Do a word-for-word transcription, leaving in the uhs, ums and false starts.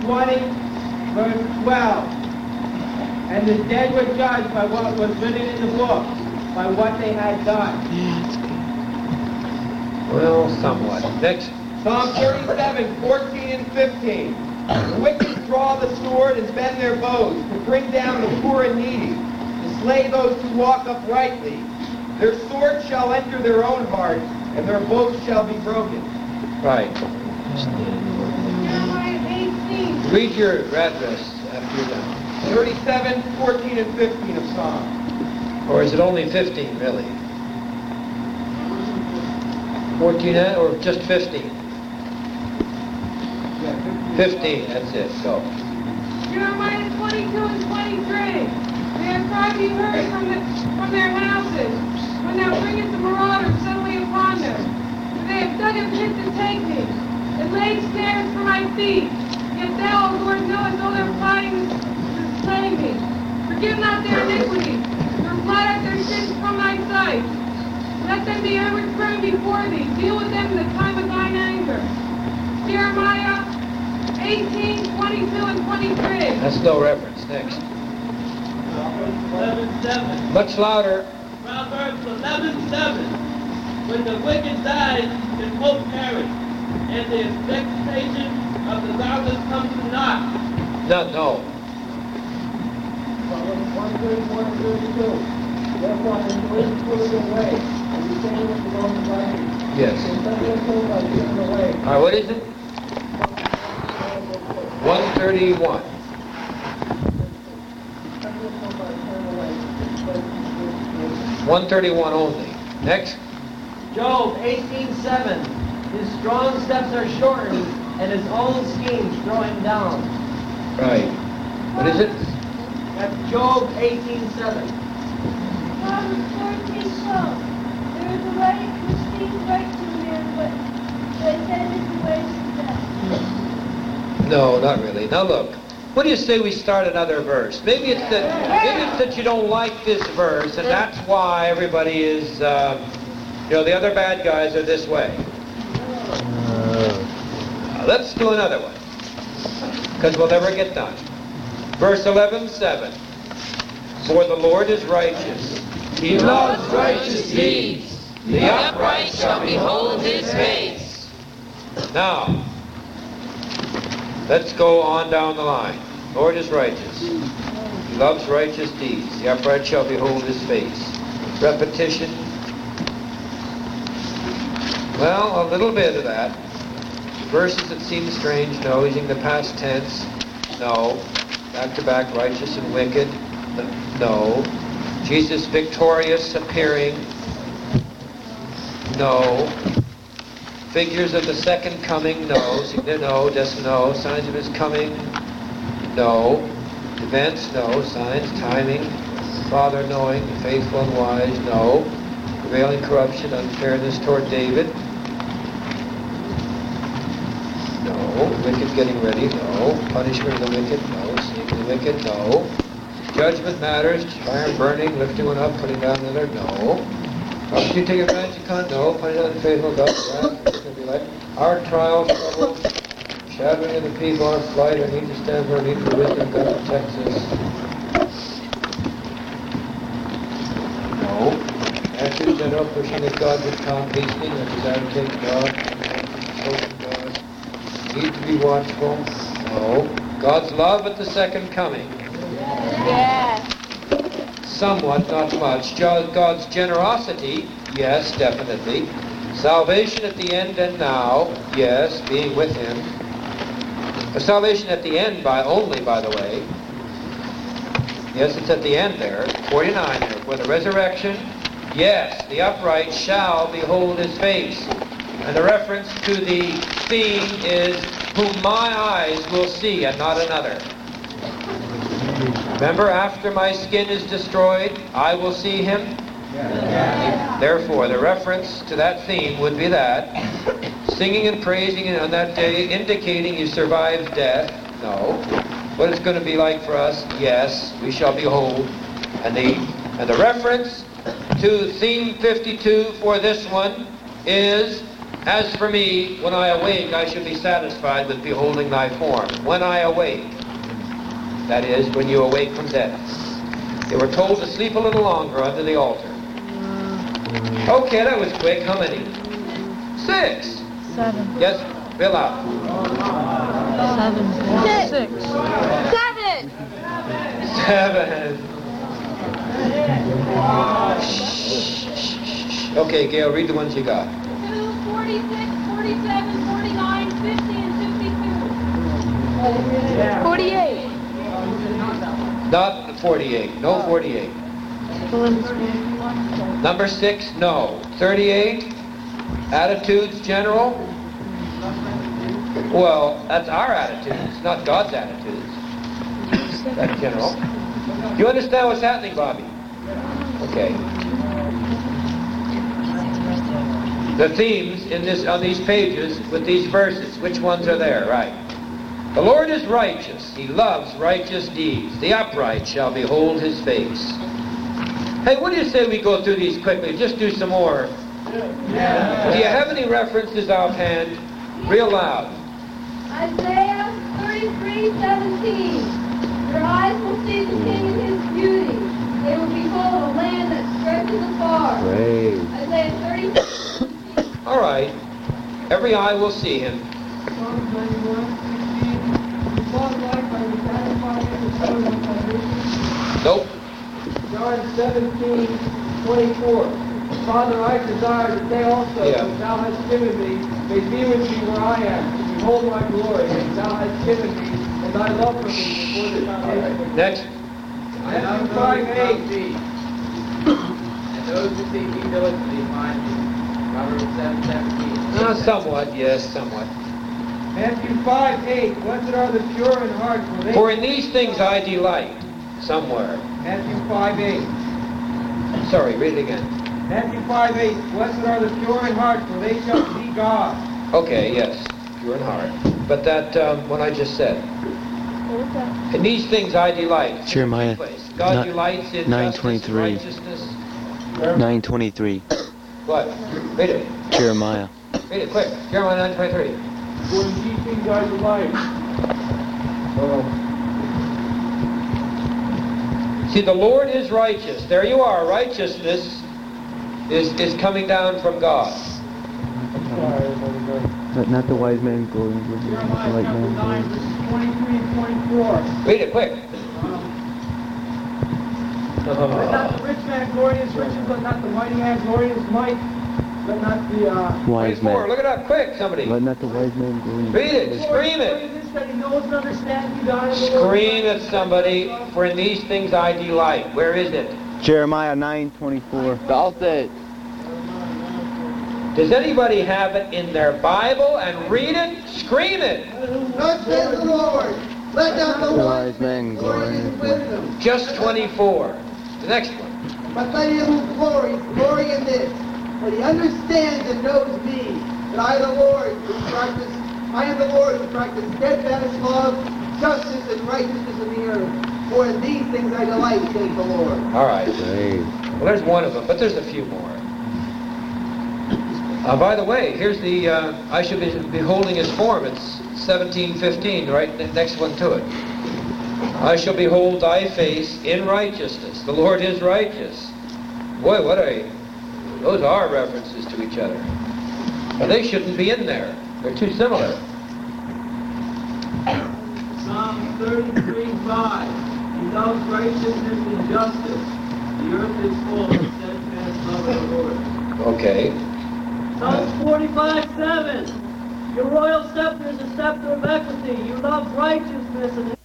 twenty, verse twelve. And the dead were judged by what was written in the book, by what they had done. Yeah, that's good. Well, somewhat. Next. Psalm thirty-seven, fourteen and fifteen. The wicked draw the sword and bend their bows to bring down the poor and needy, to slay those who walk uprightly. Their sword shall enter their own heart, and their bows shall be broken. Right. Jeremiah eighteen. Read your address after you're done. thirty-seven, fourteen, and fifteen of Psalm. Or is it only fifteen, really? fourteen or just fifteen? fifteen, that's it. Go. Jeremiah twenty-two and twenty-three. Their cry be heard from, the, from their houses, when thou bringest the marauders suddenly upon them. For they have dug a pit to take me, and laid snares for my feet. Yet thou, O Lord, knowest all their plotting to slay me. Forgive not their iniquity, nor blot out their sins from thy sight. Let them be overthrown before thee. Deal with them in the time of thine anger. Jeremiah eighteen, twenty-two, and twenty-three. That's no reference. Next. eleven seven. Much louder. Proverbs eleven seven. When the wicked dies, his hope perish, and the expectation of the godless comes to naught. No, no. one thirty-one and thirty-two. Therefore, I am going to put it away, and you say what the Lord writing. Yes. All right, what is it? one thirty-one. one thirty-one only. Next. Job eighteen seven. His strong steps are shortened, and his own schemes throw him down. Right. What is it? That's Job eighteen seven. Proverbs fourteen twelve. There is a way which seems right to a man, but but his head is the way to death. No, not really. Now look. What do you say we start another verse? Maybe it's that maybe it's that you don't like this verse, and that's why everybody is, um, you know, the other bad guys are this way. Uh, let's do another one, because we'll never get done. Verse eleven seven. For the Lord is righteous. He loves righteous deeds. The upright shall behold his face. Now, let's go on down the line. Lord is righteous. He loves righteous deeds. The upright shall behold his face. Repetition. Well, a little bit of that. Verses that seem strange. No, using the past tense. No. Back to back, righteous and wicked. No. Jesus victorious appearing. No. Figures of the second coming. No. No. Just no. Signs of his coming. No. Events. No. Signs. Timing. Father knowing. Faithful and wise. No. Prevailing corruption. Unfairness toward David. No. Wicked getting ready. No. Punishment of the wicked. No. Seeing the wicked. No. Judgment matters. Fire burning. Lifting one up. Putting down another. No. Must you take advantage of con? No. Putting down the faithful. God's wrath. It's going to be like our trials, troubles, shadowing of the people, our flight, our need to stand for our need for wisdom. God protects us. No. After the general pushing at God with calm, hastening, that is advocate God, hoping God. Need to be watchful. No. God's love at the second coming. Yes. Somewhat, not much. God's generosity, yes, definitely. Salvation at the end and now, yes, being with him. But salvation at the end by only, by the way. Yes, it's at the end there, forty-nine there. For the resurrection, yes, the upright shall behold his face. And the reference to the theme is, whom my eyes will see and not another. Remember, after my skin is destroyed, I will see him. Yeah. Therefore, the reference to that theme would be that. Singing and praising on that day, indicating you survived death. No. What it's going to be like for us? Yes, we shall behold. And the, and the reference to theme fifty-two for this one is As for me, when I awake, I should be satisfied with beholding thy form. When I awake, that is, when you awake from death. They were told to sleep a little longer under the altar. Okay, that was quick. How many? Six. Seven. Yes, fill out. Seven. Six. Seven. Seven. Okay, Gail, read the ones you got. Two, forty-six, forty-seven, forty-nine, fifty, and sixty-two. Forty-eight. Not forty-eight. No forty-eight. Number six, no. thirty-eight. Attitudes, general. Well, that's our attitudes, not God's attitudes. That's general. Do you understand what's happening, Bobby? Okay. The themes in this on these pages with these verses, which ones are there? Right. The Lord is righteous. He loves righteous deeds. The upright shall behold his face. Hey, what do you say we go through these quickly? Just do some more. Yeah. Do you have any references offhand? Real loud. Isaiah thirty-three, seventeen. Your eyes will see the King in his beauty. They will behold a land that stretches afar. Great. Isaiah thirty-three. All right. Every eye will see him. Psalms ninety-one, sixteen. You bought life by the satisfying of the soul of salvation. Nope. John seventeen, twenty-four. Father, I desire that they also, Yeah. whom thou hast given me, may be with me where I am, to behold my glory, and thou hast given me, and thy love for me before the foundation of the world. Next. Matthew five, eight. And those who seek me diligently find me. Proverbs seven, seventeen. Uh, somewhat, yes, somewhat. Matthew five, eight. Blessed are the pure in heart, for they... For in these things I delight. Somewhere. Matthew five, eight. Sorry, read it again. Matthew five, eight. Blessed are the pure in heart, for they shall see God. Okay, yes. Pure in heart. But that um, one I just said. In these things I delight. Jeremiah God ni- delights in nine justice, twenty-three. righteousness. nine twenty-three. What? Read it. Jeremiah. Read it quick. Jeremiah nine twenty-three. For in these things I delight. See, the Lord is righteous. There you are. Righteousness is, is coming down from God. Let not the wise man glory in wisdom, not the Jeremiah light chapter man nine, glory. verses twenty-three and twenty-four. Read it quick. Let not the rich man glory in his riches, let not the mighty man glory in his might, let not the... Uh, Wise twenty-four. man. Look it up quick, somebody. Let not the wise man glory in Read it. wisdom. Scream it. This, that he knows and understands you, God, and the Lord Scream is at somebody. For in these things I delight. Where is it? Jeremiah nine twenty-four. That's it. Does anybody have it in their Bible and read it? Scream it. Thus says the Lord, let not the Wise man glory in his wisdom. Just twenty-four. The next one. but let him who glories, glory in this, that he understands and knows me, that I the Lord who practice, I am the Lord who practice steadfast love, justice, and righteousness in the earth. For in these things I delight, says the Lord. All right. Great. Well, there's one of them, but there's a few more. Uh, by the way, here's the, uh, I should be beholding his form. It's seventeen fifteen, right ne- next one to it. I shall behold thy face in righteousness. The Lord is righteous. Boy, what a, those are references to each other. But they shouldn't be in there. They're too similar. Psalm thirty-three, five. He loves righteousness and justice. The earth is full of steadfast love of the Lord. Okay. Psalms forty-five, seven. Your royal scepter is a scepter of equity. You love righteousness and